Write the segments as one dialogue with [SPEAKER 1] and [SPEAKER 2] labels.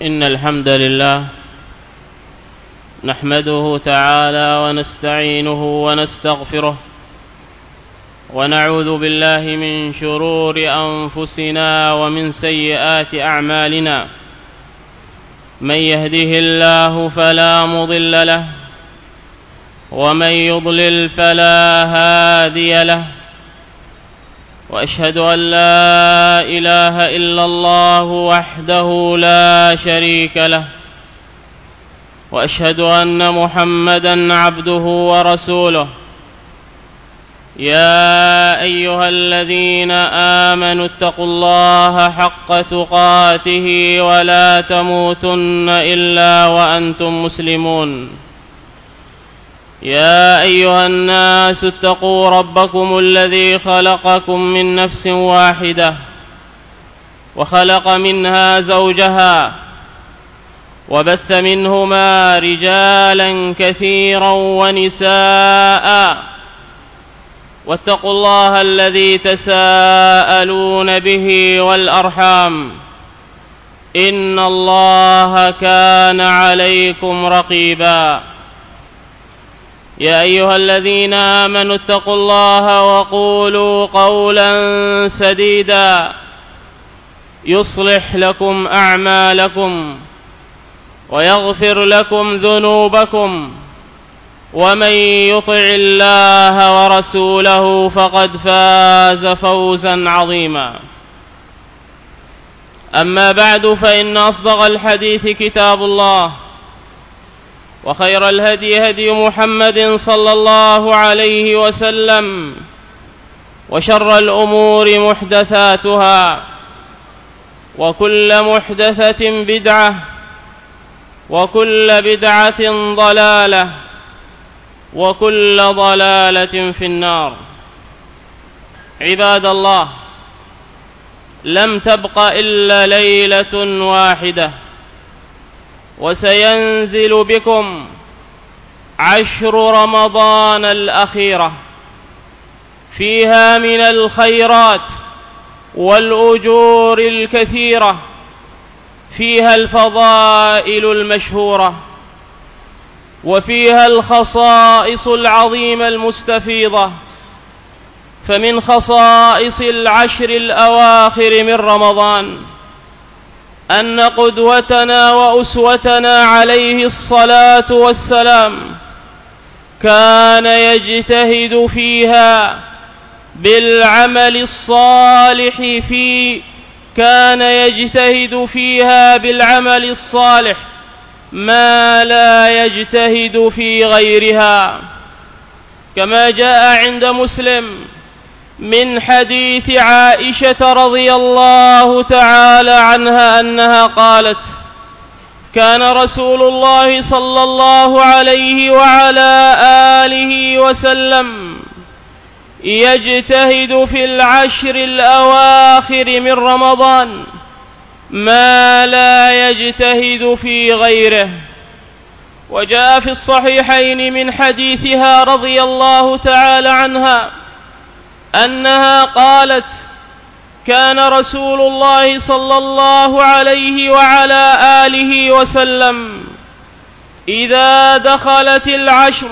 [SPEAKER 1] إن الحمد لله نحمده تعالى ونستعينه ونستغفره ونعوذ بالله من شرور أنفسنا ومن سيئات أعمالنا. من يهده الله فلا مضل له ومن يضلل فلا هادي له، وأشهد أن لا إله إلا الله وحده لا شريك له، وأشهد أن محمدًا عبده ورسوله. يا أيها الذين آمنوا اتقوا الله حق تقاته ولا تموتن إلا وأنتم مسلمون. يا أيها الناس اتقوا ربكم الذي خلقكم من نفس واحدة وخلق منها زوجها وبث منهما رجالا كثيرا ونساء، واتقوا الله الذي تساءلون به والأرحام، إن الله كان عليكم رقيبا. يا أيها الذين آمنوا اتقوا الله وقولوا قولا سديدا يصلح لكم أعمالكم ويغفر لكم ذنوبكم، ومن يطع الله ورسوله فقد فاز فوزا عظيما. أما بعد، فإن أصدق الحديث كتاب الله، وخير الهدي هدي محمد صلى الله عليه وسلم، وشر الأمور محدثاتها، وكل محدثة بدعة، وكل بدعة ضلالة، وكل ضلالة في النار. عباد الله، لم تبق إلا ليلة واحدة وسينزل بكم عشر رمضان الأخيرة، فيها من الخيرات والأجور الكثيرة، فيها الفضائل المشهورة، وفيها الخصائص العظيمة المستفيضة. فمن خصائص العشر الأواخر من رمضان أن قدوتنا وأسوتنا عليه الصلاة والسلام كان يجتهد فيها بالعمل الصالح ما لا يجتهد في غيرها، كما جاء عند مسلم من حديث عائشة رضي الله تعالى عنها أنها قالت: كان رسول الله صلى الله عليه وعلى آله وسلم يجتهد في العشر الأواخر من رمضان ما لا يجتهد في غيره. وجاء في الصحيحين من حديثها رضي الله تعالى عنها أنها قالت: كان رسول الله صلى الله عليه وعلى آله وسلم إذا دخلت العشر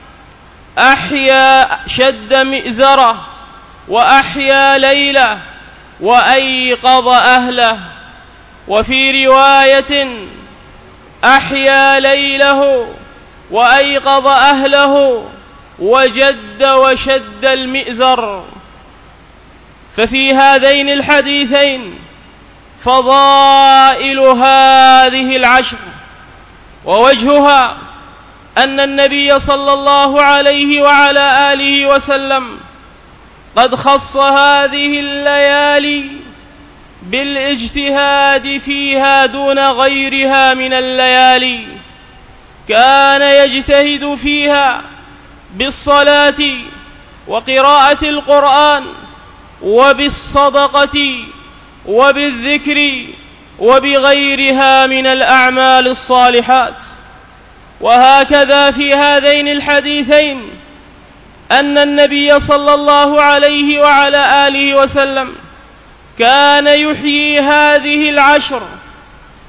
[SPEAKER 1] شد مئزره وأحيا ليله وأيقظ أهله، وفي رواية أحيا ليله وأيقظ أهله وجد وشد المئزر. ففي هذين الحديثين فضائل هذه العشر، ووجهها أن النبي صلى الله عليه وعلى آله وسلم قد خص هذه الليالي بالاجتهاد فيها دون غيرها من الليالي. كان يجتهد فيها بالصلاة وقراءة القرآن وبالصدقة وبالذكر وبغيرها من الأعمال الصالحات. وهكذا في هذين الحديثين أن النبي صلى الله عليه وعلى آله وسلم كان يحيي هذه العشر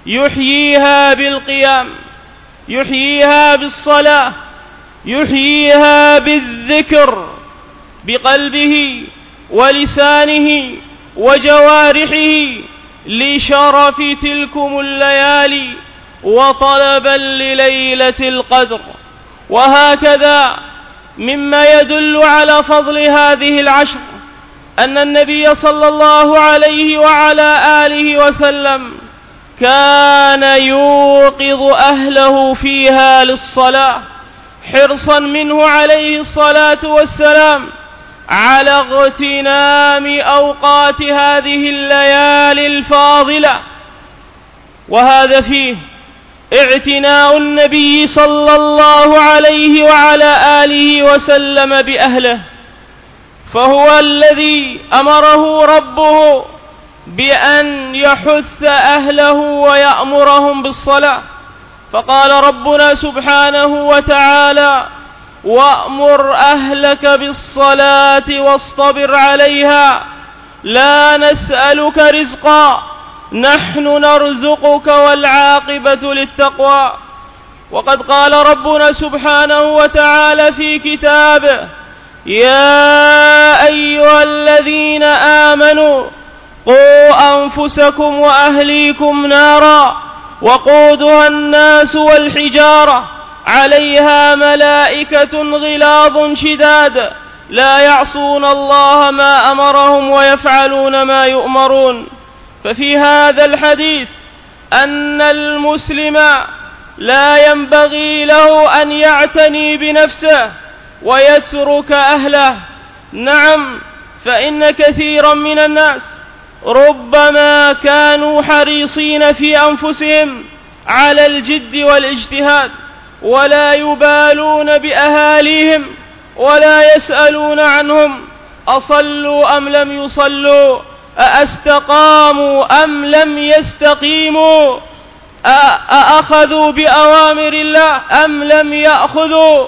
[SPEAKER 1] يحييها بالقيام، يحييها بالصلاة، يحييها بالذكر بقلبه ولسانه وجوارحه لشرف تلكم الليالي وطلبا لليلة القدر. وهكذا مما يدل على فضل هذه العشر أن النبي صلى الله عليه وعلى آله وسلم كان يوقظ أهله فيها للصلاة حرصا منه عليه الصلاة والسلام على اغتنام أوقات هذه الليالي الفاضلة. وهذا فيه اعتناء النبي صلى الله عليه وعلى آله وسلم بأهله، فهو الذي أمره ربه بأن يحث أهله ويأمرهم بالصلاة، فقال ربنا سبحانه وتعالى: وأمر أهلك بالصلاة واصطبر عليها لا نسألك رزقا نحن نرزقك والعاقبة للتقوى. وقد قال ربنا سبحانه وتعالى في كتابه: يا أيها الذين آمنوا قوا أنفسكم وأهليكم نارا وقودها الناس والحجارة عليها ملائكة غلاظ شداد لا يعصون الله ما أمرهم ويفعلون ما يؤمرون. ففي هذا الحديث أن المسلم لا ينبغي له أن يعتني بنفسه ويترك أهله. نعم، فإن كثيرا من الناس ربما كانوا حريصين في أنفسهم على الجد والاجتهاد ولا يبالون بأهاليهم ولا يسألون عنهم أصلوا أم لم يصلوا، أأستقاموا أم لم يستقيموا، أأخذوا بأوامر الله أم لم يأخذوا.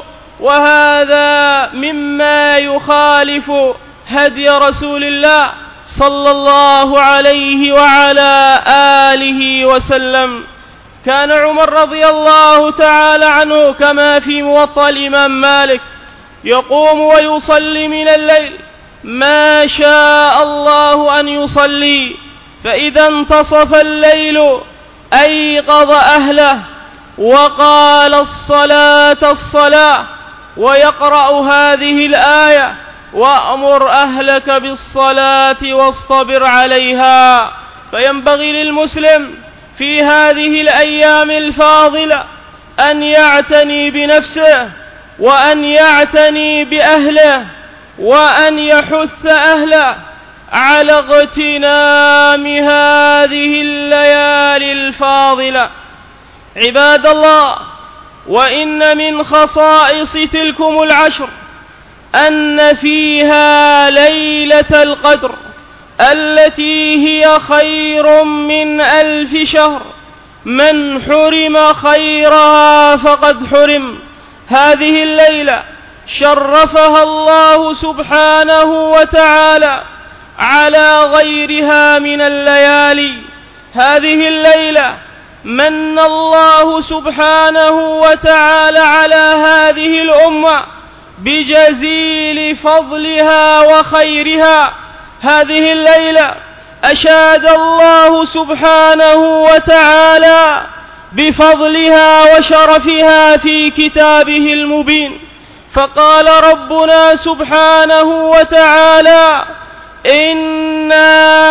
[SPEAKER 1] وهذا مما يخالف هدي رسول الله صلى الله عليه وعلى آله وسلم. كان عمر رضي الله تعالى عنه كما في موطأ الإمام مالك يقوم ويصلي من الليل ما شاء الله أن يصلي، فإذا انتصف الليل أيقظ أهله وقال: الصلاة الصلاة، ويقرأ هذه الآية: وأمر أهلك بالصلاة واصطبر عليها. فينبغي للمسلم في هذه الأيام الفاضلة أن يعتني بنفسه وأن يعتني بأهله وأن يحث أهله على اغتنام هذه الليالي الفاضلة. عباد الله، وإن من خصائص تلكم العشر أن فيها ليلة القدر التي هي خير من 1000 شهر، من حرم خيرها فقد حرم. هذه الليلة شرفها الله سبحانه وتعالى على غيرها من الليالي. هذه الليلة من الله سبحانه وتعالى على هذه الأمة بجزيل فضلها وخيرها. هذه الليلة أشاد الله سبحانه وتعالى بفضلها وشرفها في كتابه المبين، فقال ربنا سبحانه وتعالى: إنا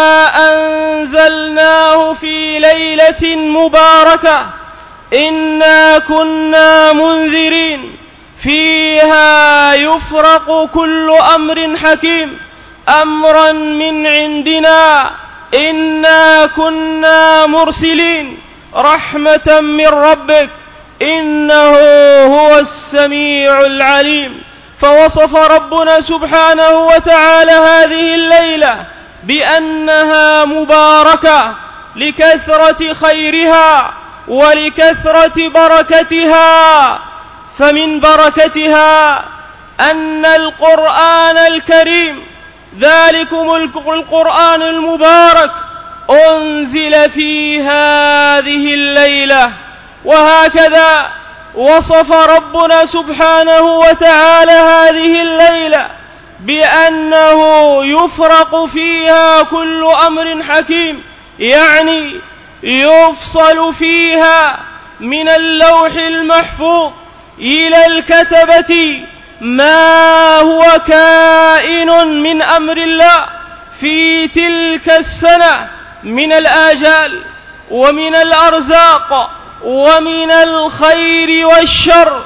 [SPEAKER 1] أنزلناه في ليلة مباركة إنا كنا منذرين فيها يفرق كل أمر حكيم أمرا من عندنا إنا كنا مرسلين رحمة من ربك إنه هو السميع العليم. فوصف ربنا سبحانه وتعالى هذه الليلة بأنها مباركة لكثرة خيرها ولكثرة بركتها. فمن بركتها أن القرآن الكريم ذلكم القرآن المبارك
[SPEAKER 2] أنزل في هذه الليلة. وهكذا وصف ربنا سبحانه وتعالى هذه الليلة بأنه يفرق فيها كل أمر حكيم، يعني يفصل فيها من اللوح المحفوظ إلى الكتبة ما هو كائن من أمر الله في تلك السنة من الآجال ومن الأرزاق ومن الخير والشر،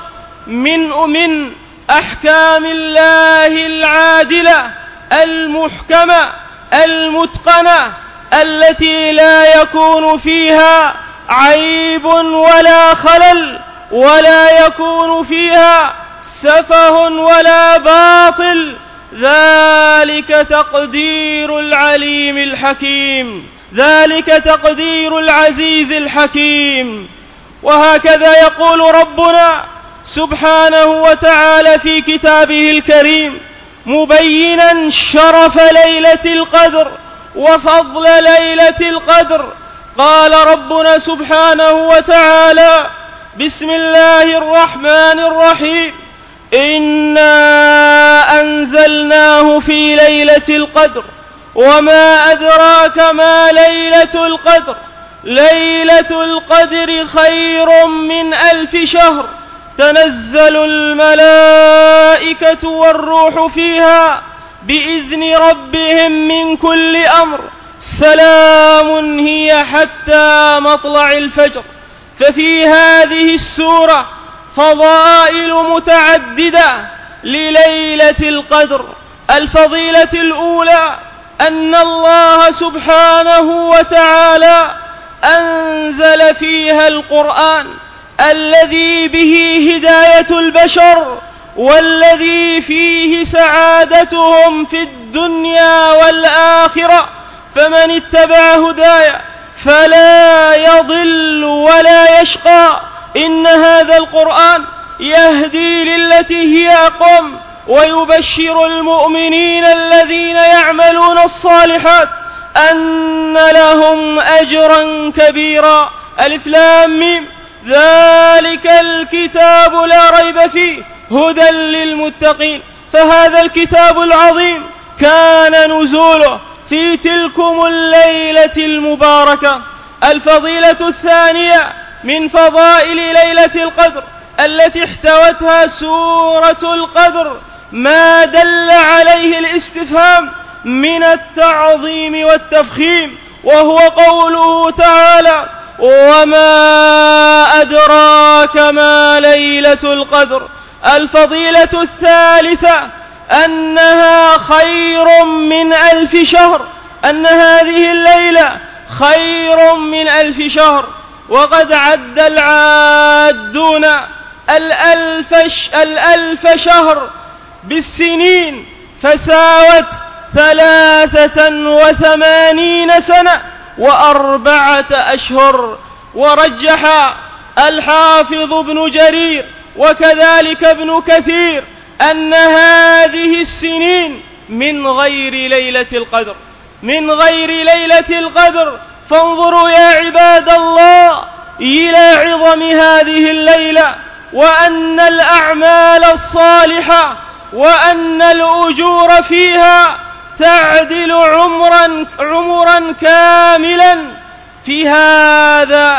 [SPEAKER 2] من أحكام الله العادلة المحكمة المتقنة التي لا يكون فيها عيب ولا خلل، ولا يكون فيها سفه ولا باطل. ذلك تقدير العليم الحكيم، ذلك تقدير العزيز الحكيم. وهكذا يقول ربنا سبحانه وتعالى في كتابه الكريم مبينا شرف ليلة القدر وفضل ليلة القدر. قال ربنا سبحانه وتعالى: بسم الله الرحمن الرحيم: إنا أنزلناه في ليلة القدر وما أدراك ما ليلة القدر، ليلة القدر خير من 1000 شهر، تنزل الملائكة والروح فيها بإذن ربهم من كل أمر، سلام هي حتى مطلع الفجر. ففي هذه السورة فضائل متعددة لليلة القدر. الفضيلة الأولى أن الله سبحانه وتعالى أنزل فيها القرآن الذي به هداية البشر، والذي فيه سعادتهم في الدنيا والآخرة. فمن اتبع هدايا فلا يضل ولا يشقى. إن هذا القرآن يهدي للتي هي أقوم، ويبشر المؤمنين الذين يعملون الصالحات أن لهم أجرا كبيرا. ألف لام ميم، ذلك الكتاب لا ريب فيه هدى للمتقين. فهذا الكتاب العظيم كان نزوله في تلكم الليلة المباركة. الفضيلة الثانية من فضائل ليلة القدر التي احتوتها سورة القدر ما دل عليه الاستفهام من التعظيم والتفخيم، وهو قوله تعالى: وما أدراك ما ليلة القدر. الفضيلة الثالثة أنها خير من 1000 شهر، أن هذه الليلة خير من 1000 شهر. وقد عد العادون الألف شهر بالسنين فساوت 83 سنة و4 أشهر. ورجح الحافظ ابن جرير وكذلك ابن كثير أن هذه السنين من غير ليلة القدر، من غير ليلة القدر. فانظروا يا عباد الله إلى عظم هذه الليلة، وأن الأعمال الصالحة وأن الأجور فيها تعدل عمرا كاملا في هذا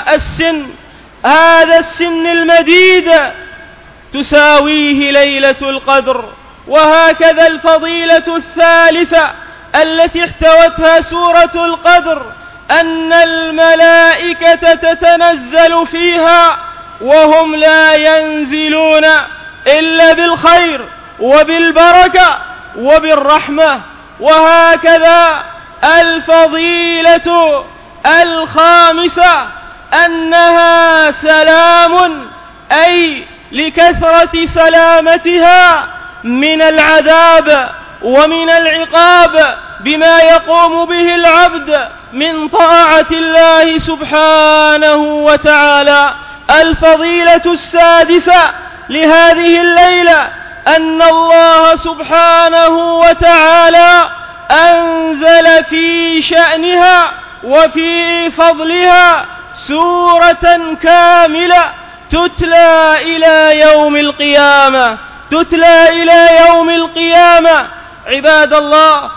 [SPEAKER 2] السن المديد تساويه ليلة القدر. وهكذا الفضيلة الثالثة التي احتوتها سورة القدر أن الملائكة تتنزل فيها وهم لا ينزلون إلا بالخير وبالبركة وبالرحمة. وهكذا الفضيلة الخامسة أنها سلام، أي لكثرة سلامتها من العذاب ومن العقاب بما يقوم به العبد من طاعة الله سبحانه وتعالى. الفضيلة السادسة لهذه الليلة أن الله سبحانه وتعالى أنزل في شأنها وفي فضلها سورة كاملة تتلى إلى يوم القيامة، تتلى إلى يوم القيامة. عباد الله،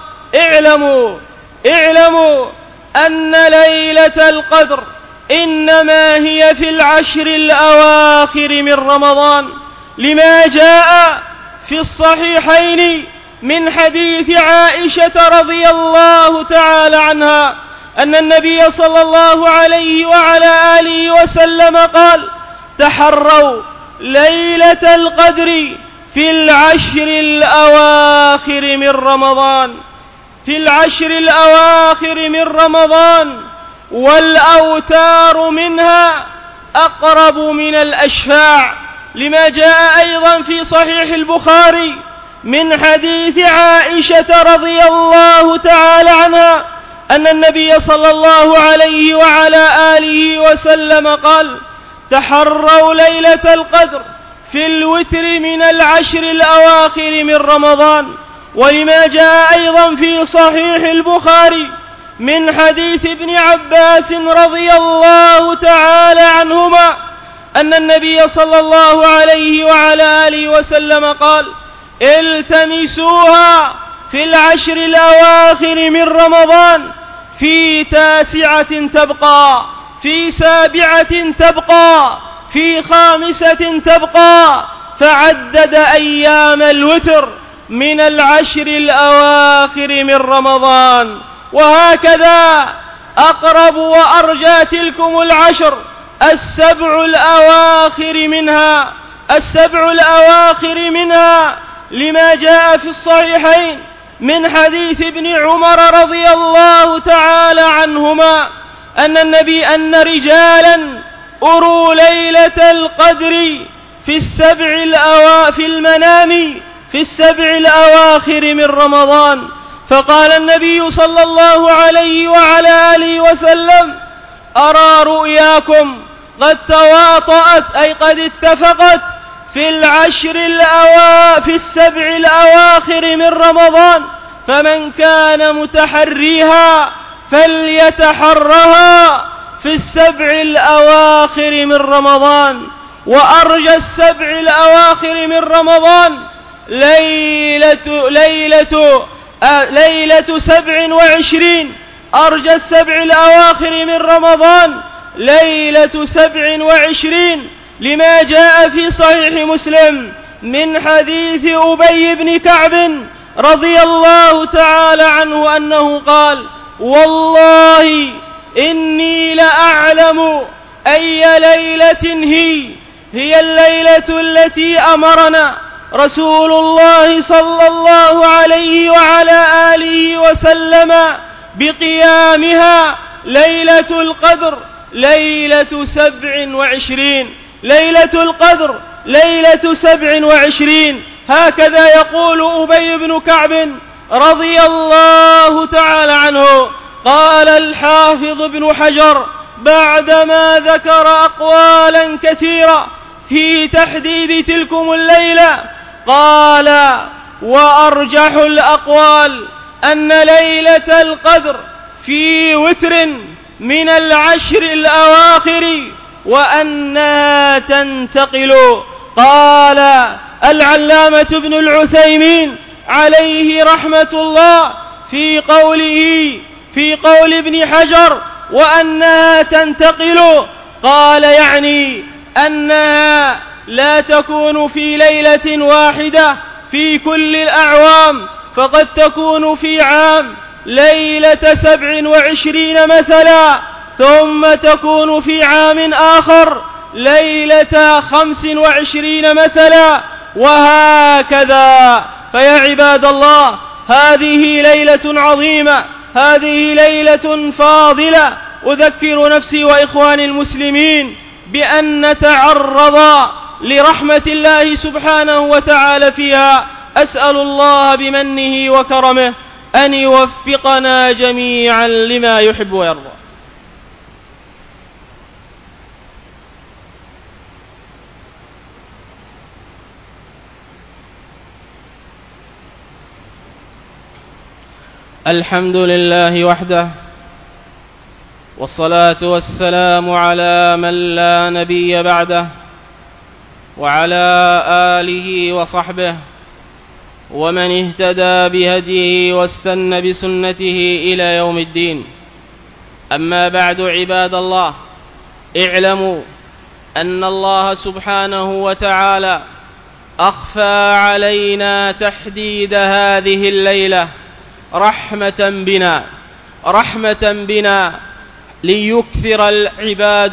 [SPEAKER 2] اعلموا أن ليلة القدر إنما هي في العشر الأواخر من رمضان، لما جاء في الصحيحين من حديث عائشة رضي الله تعالى عنها أن النبي صلى الله عليه وعلى آله وسلم قال: تحروا ليلة القدر في العشر الأواخر من رمضان، في العشر الأواخر من رمضان، والأوتار منها أقرب من الأشفاع، لما جاء أيضا في صحيح البخاري من حديث عائشة رضي الله تعالى عنها أن النبي صلى الله عليه وعلى آله وسلم قال: تحروا ليلة القدر في الوتر من العشر الأواخر من رمضان. ولما جاء أيضا في صحيح البخاري من حديث ابن عباس رضي الله تعالى عنهما أن النبي صلى الله عليه وعلى آله وسلم قال: التمسوها في العشر الأواخر من رمضان، في 9 تبقى، في 7 تبقى، في 5 تبقى، فعدد أيام الوتر من العشر الأواخر من رمضان. وهكذا أقرب وأرجى تلكم العشر 7 الأواخر منها، لما جاء في الصحيحين من حديث ابن عمر رضي الله تعالى عنهما أن رجالا أروا ليلة القدر في المنام في 7 الأواخر من رمضان، فقال النبي صلى الله عليه وعلى آله وسلم: أرى رؤياكم قد تواطأت، أي قد اتفقت في 7 الأواخر من رمضان، فمن كان متحريها فليتحرها في 7 الأواخر من رمضان. وأرجى 7 الأواخر من رمضان ليلة 27، أرجى 7 الأواخر من رمضان ليلة 27، لما جاء في صحيح مسلم من حديث أبي بن كعب رضي الله تعالى عنه أنه قال: والله إني لأعلم أي ليلة هي الليلة التي أمرنا رسول الله صلى الله عليه وعلى آله وسلم بقيامها، ليلة القدر ليلة 27، ليلة القدر ليلة 27. هكذا يقول أبي بن كعب رضي الله تعالى عنه. قال الحافظ ابن حجر بعدما ذكر أقوالا كثيرة في تحديد تلكم الليلة، قال: وأرجح الأقوال أن ليلة القدر في وتر من العشر الأواخر، وأنها تنتقل. قال العلامة ابن العثيمين عليه رحمة الله في قول ابن حجر: وأنها تنتقل، قال يعني أنها لا تكون في ليلة واحدة في كل الأعوام، فقد تكون في عام ليلة 27 مثلا، ثم تكون في عام آخر ليلة 25 مثلا، وهكذا. فيا عباد الله، هذه ليلة عظيمة، هذه ليلة فاضلة. أذكر نفسي وإخواني المسلمين بأن نتعرض لرحمة الله سبحانه وتعالى فيها. أسأل الله بمنه وكرمه أن يوفقنا جميعا لما يحب ويرضى. الحمد لله وحده، والصلاة والسلام على من لا نبي بعده وعلى آله وصحبه ومن اهتدى بهديه واستنى بسنته إلى يوم الدين. أما بعد، عباد الله، اعلموا أن الله سبحانه وتعالى أخفى علينا تحديد هذه الليلة رحمة بنا ليكثر العباد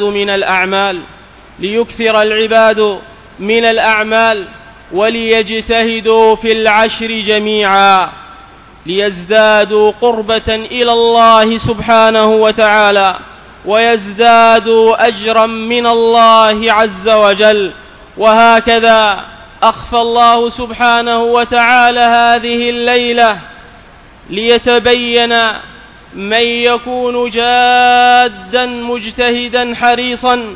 [SPEAKER 2] من الأعمال وليجتهدوا في العشر جميعا ليزدادوا قربة إلى الله سبحانه وتعالى ويزدادوا أجرا من الله عز وجل. وهكذا أخفى الله سبحانه وتعالى هذه الليلة ليتبين من يكون جادا مجتهدا حريصا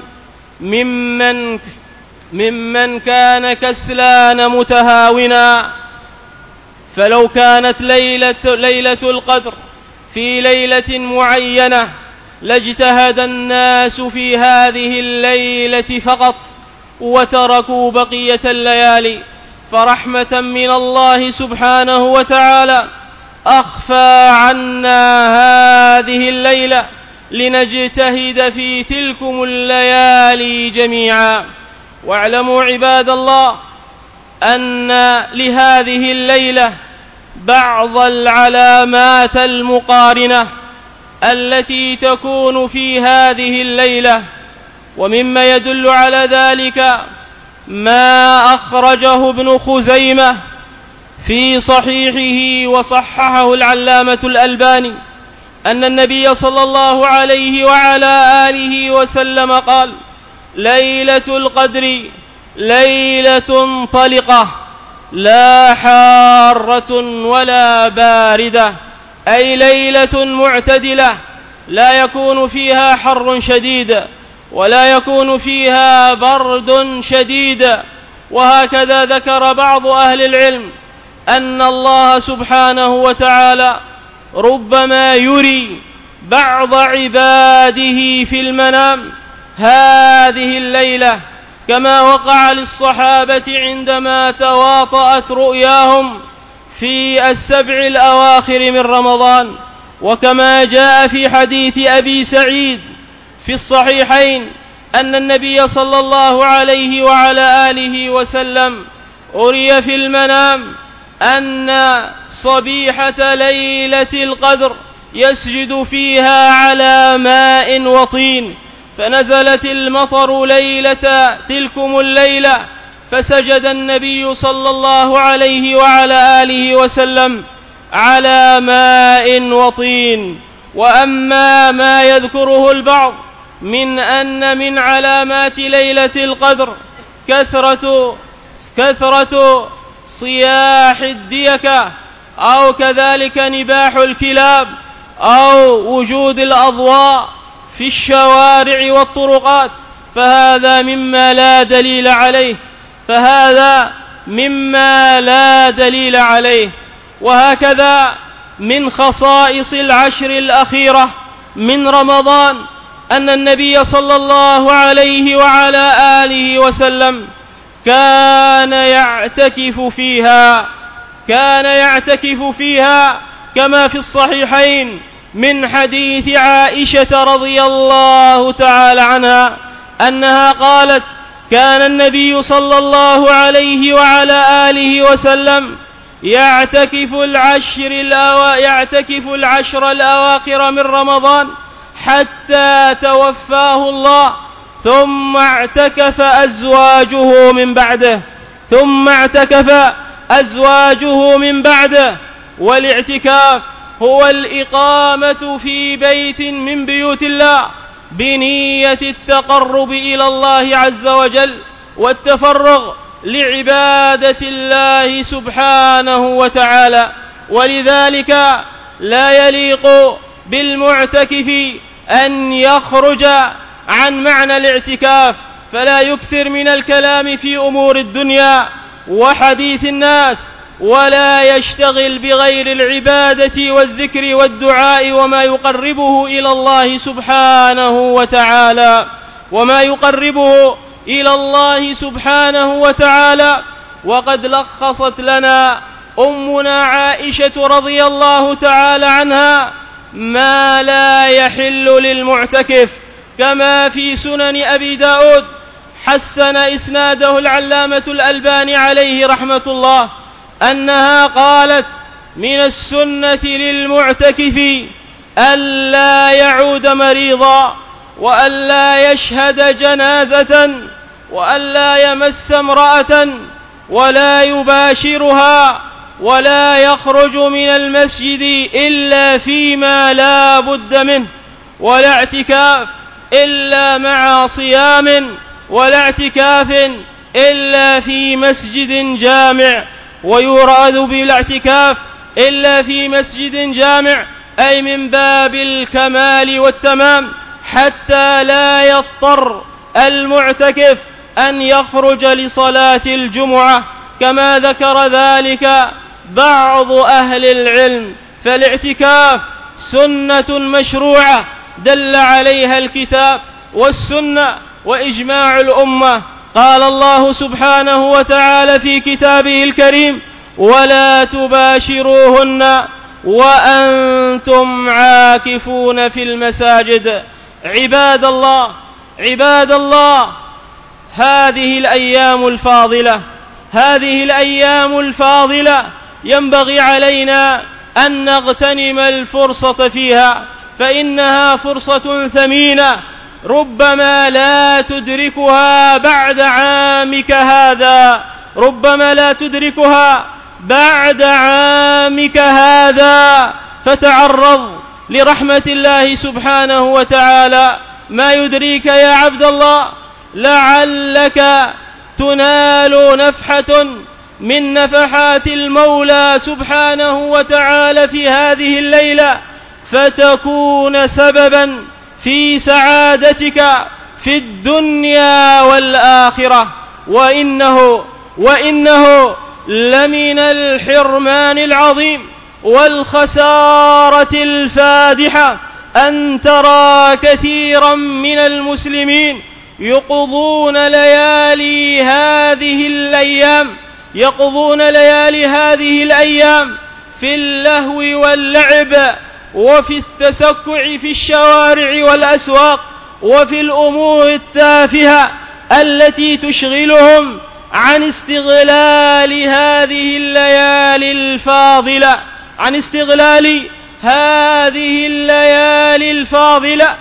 [SPEAKER 2] ممن كان كسلان متهاونا. فلو كانت ليلة القدر في ليلة معينة لاجتهد الناس في هذه الليلة فقط وتركوا بقية الليالي، فرحمة من الله سبحانه وتعالى أخفى عنا هذه الليلة لنجتهد في تلكم الليالي جميعا. واعلموا عباد الله أن لهذه الليلة بعض العلامات المقارنة التي تكون في هذه الليلة، ومما يدل على ذلك ما أخرجه ابن خزيمة في صحيحه وصححه العلامة الألباني أن النبي صلى الله عليه وعلى آله وسلم قال: ليلة القدر ليلة طلقة لا حارة ولا باردة، أي ليلة معتدلة لا يكون فيها حر شديد ولا يكون فيها برد شديد. وهكذا ذكر بعض أهل العلم أن الله سبحانه وتعالى ربما يري بعض عباده في المنام هذه الليلة، كما وقع للصحابة عندما تواطأت رؤياهم في السبع الأواخر من رمضان، وكما جاء في حديث أبي سعيد في الصحيحين أن النبي صلى الله عليه وعلى آله وسلم أري في المنام أن صبيحة ليلة القدر يسجد فيها على ماء وطين، فنزلت المطر ليلة تلكم الليلة، فسجد النبي صلى الله عليه وعلى آله وسلم على ماء وطين. وأما ما يذكره البعض من أن من علامات ليلة القدر كثرة صياح الديكة أو كذلك نباح الكلاب أو وجود الأضواء في الشوارع والطرقات، فهذا مما لا دليل عليه. وهكذا من خصائص العشر الأخيرة من رمضان أن النبي صلى الله عليه وعلى آله وسلم كان يعتكف فيها كما في الصحيحين من حديث عائشة رضي الله تعالى عنها أنها قالت: كان النبي صلى الله عليه وعلى آله وسلم يعتكف العشر الأواخر من رمضان حتى توفاه الله، ثم اعتكف أزواجه من بعده. والاعتكاف هو الإقامة في بيت من بيوت الله بنية التقرب إلى الله عز وجل والتفرغ لعبادة الله سبحانه وتعالى. ولذلك لا يليق بالمعتكف أن يخرج عن معنى الاعتكاف، فلا يكثر من الكلام في أمور الدنيا وحديث الناس ولا يشتغل بغير العبادة والذكر والدعاء وما يقربه إلى الله سبحانه وتعالى، وما يقربه إلى الله سبحانه وتعالى. وقد لخصت لنا أمنا عائشة رضي الله تعالى عنها ما لا يحل للمعتكف، كما في سنن أبي داود، حسن إسناده العلامة الألباني عليه رحمة الله، أنها قالت: من السنة للمعتكف ألا يعود مريضا، وألا يشهد جنازة، وألا يمس امرأة، ولا يباشرها، ولا يخرج من المسجد إلا فيما لا بد منه، ولا اعتكاف إلا مع صيام، ولا اعتكاف إلا في مسجد جامع. ويراد بالاعتكاف إلا في مسجد جامع أي من باب الكمال والتمام، حتى لا يضطر المعتكف أن يخرج لصلاة الجمعة، كما ذكر ذلك بعض أهل العلم. فالاعتكاف سنة مشروعة دل عليها الكتاب والسنة وإجماع الأمة. قال الله سبحانه وتعالى في كتابه الكريم: ولا تباشروهن وأنتم عاكفون في المساجد. عباد الله، هذه الأيام الفاضلة ينبغي علينا أن نغتنم الفرصة فيها، فإنها فرصة ثمينة ربما لا تدركها بعد عامك هذا، فتعرض لرحمة الله سبحانه وتعالى. ما يدريك يا عبد الله، لعلك تنال نفحة من نفحات المولى سبحانه وتعالى في هذه الليلة، فتكون سببا في سعادتك في الدنيا والآخرة. وإنه لمن الحرمان العظيم والخسارة الفادحة أن ترى كثيرا من المسلمين يقضون ليالي هذه الأيام في اللهو واللعب، وفي التسكع في الشوارع والأسواق، وفي الأمور التافهة التي تشغلهم عن استغلال هذه الليالي الفاضلة.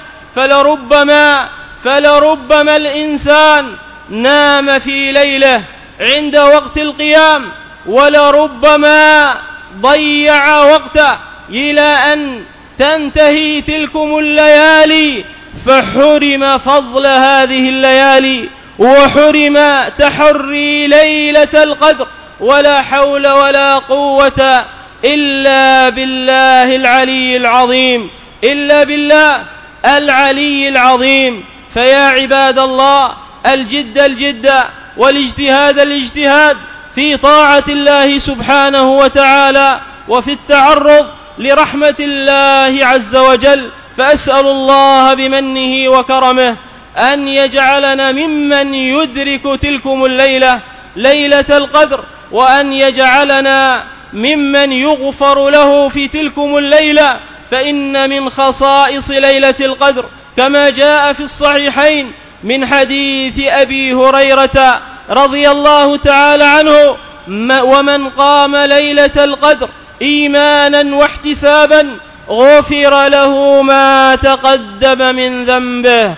[SPEAKER 2] فلربما الإنسان نام في ليله عند وقت القيام، ولربما ضيع وقته إلى أن تنتهي تلكم الليالي، فحرم فضل هذه الليالي، وحرم تحري ليلة القدر. ولا حول ولا قوة إلا بالله العلي العظيم. فيا عباد الله، الجد والاجتهاد في طاعة الله سبحانه وتعالى، وفي التعرض لرحمة الله عز وجل. فأسأل الله بمنه وكرمه أن يجعلنا ممن يدرك تلكم الليلة، ليلة القدر، وأن يجعلنا ممن يغفر له في تلكم الليلة. فإن من خصائص ليلة القدر كما جاء في الصحيحين من حديث أبي هريرة رضي الله تعالى عنه: ومن قام ليلة القدر إيمانا واحتسابا غفر له ما تقدم من ذنبه.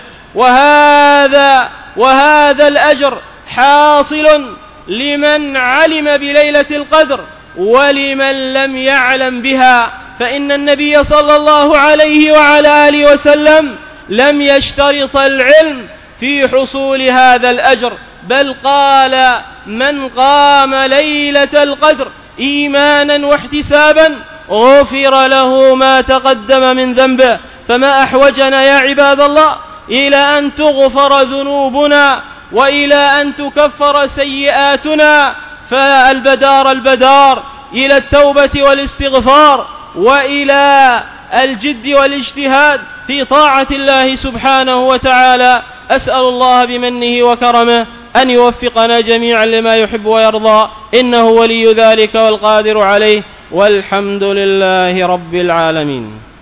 [SPEAKER 2] وهذا الأجر حاصل لمن علم بليلة القدر ولمن لم يعلم بها. فإن النبي صلى الله عليه وعلى آله وسلم لم يشترط العلم في حصول هذا الأجر، بل قال: من قام ليلة القدر إيمانا واحتسابا غفر له ما تقدم من ذنبه. فما أحوجنا يا عباد الله إلى أن تغفر ذنوبنا، وإلى أن تكفر سيئاتنا. فالبدار إلى التوبة والاستغفار وإلى الجد والاجتهاد في طاعة الله سبحانه وتعالى. أسأل الله بمنه وكرمه أن يوفقنا جميعا لما يحب ويرضى، إنه ولي ذلك والقادر عليه، والحمد لله رب العالمين.